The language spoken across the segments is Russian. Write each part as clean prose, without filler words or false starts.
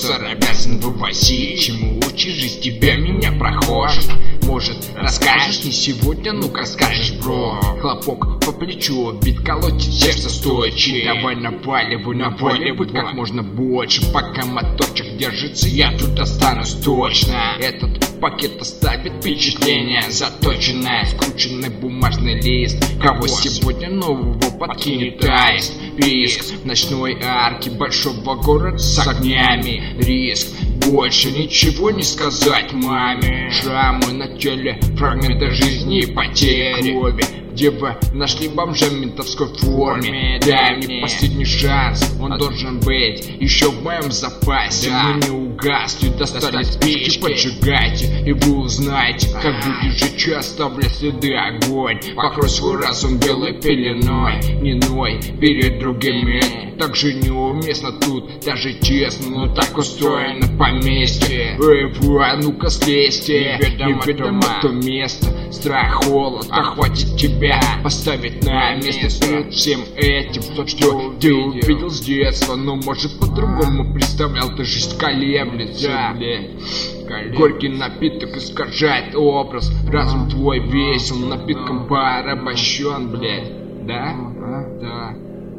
мусор обязан вывозить. Чему учишь, жизнь тебя меня прохожих? Может, расскажешь не сегодня, ну-ка скажешь, бро. Хлопок по плечу, бит колотит сердце стойче. Давай наваливай как можно больше. Пока моторчик держится, я тут останусь точно. Этот пакет оставит впечатление заточенное, скрученный бумажный лист. Кого сегодня нового подкинет аист? Писк в ночной арке большого города с огнями. Риск, больше ничего не сказать маме. Шрамы на теле, фрагменты жизни и потери крови. Где вы нашли бомжа в ментовской форме? Дай мне последний шанс, он должен быть еще в моем запасе. Мы не угасли, достали спички, поджигайте, и вы узнаете, как будет жечь, оставля следы огонь. Покрой свой разум белой пеленой, не ной перед другими. Так же неуместно тут, даже честно, но так устроено поместье. Эй, вы, а ну-ка слезьте, неведомо то место. Страх, холод охватит тебя, поставить на место перед всем этим. То, что ты увидел с детства, но может по-другому представлял, ты жизнь колеблется, блядь. Горький напиток искажает образ, разум твой весел, напитком порабощен, блядь. Да? Да.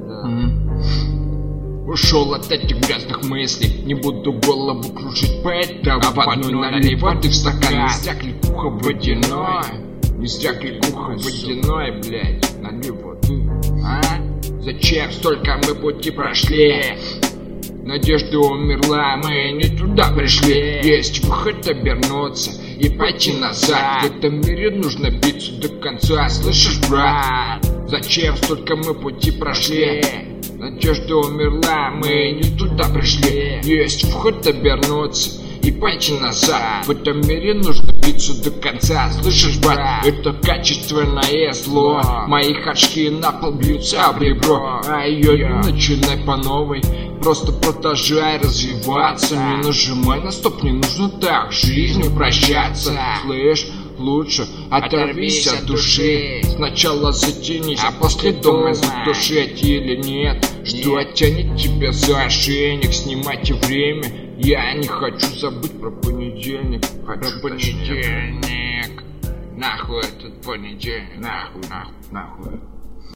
Ушел от этих грязных мыслей, не буду голову кружить, поэтому в одной налей воды в стакан. Низдяк ликуха водяной, низдяк ликуха водяной, блядь. Налей воды, а? Зачем столько мы пути прошли? Надежда умерла, мы не туда пришли. Есть выход обернуться и пойти назад. В этом мире нужно биться до конца, слышишь, брат? Зачем столько мы пути прошли? Надежда умерла, мы не туда пришли. Есть вход обернуться и пойти назад. В этом мире нужно биться до конца, слышишь, брат? Это качественное зло. Мои очки на пол бьются об ребро, а ее не начинай по новой. Просто продолжай развиваться, не нажимай на стоп, не нужно так с жизнью прощаться. Слышь, лучше оторвись от души. Сначала затянись, а после думай, задушить или нет. Что оттянет тебя за ошейник? Снимайте время, я не хочу забыть про понедельник. Хочу понедельник. Нахуй этот понедельник, нахуй.